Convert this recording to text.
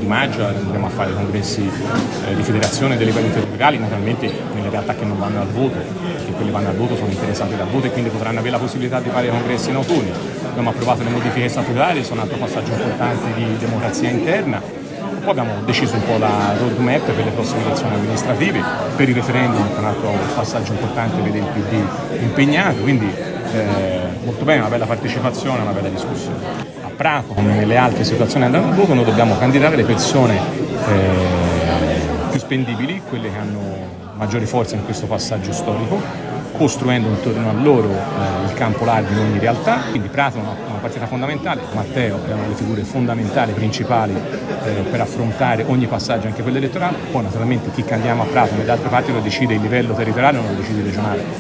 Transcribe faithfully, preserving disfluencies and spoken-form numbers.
di maggio andremo a fare congressi eh, di federazione delle enti locali, naturalmente nelle realtà che non vanno al voto, che quelle vanno al voto sono interessate dal voto e quindi potranno avere la possibilità di fare congressi in autunno. Abbiamo approvato le modifiche statutarie, sono un altro passaggio importante di democrazia interna. Poi abbiamo deciso un po' la roadmap per le prossime elezioni amministrative, per il referendum, che è un altro passaggio importante, vede il P D impegnato, quindi eh, molto bene, una bella partecipazione, una bella discussione. A Prato, come nelle altre situazioni andando al voto, noi dobbiamo candidare le persone eh, più spendibili, quelle che hanno maggiore forza in questo passaggio storico, costruendo intorno a loro eh, il campo largo in ogni realtà. Quindi Prato è una, una partita fondamentale, Matteo è una delle figure fondamentali, principali eh, per affrontare ogni passaggio, anche quello elettorale. Poi naturalmente chi candidiamo a Prato nelle altre parti lo decide il livello territoriale, non lo decide il regionale.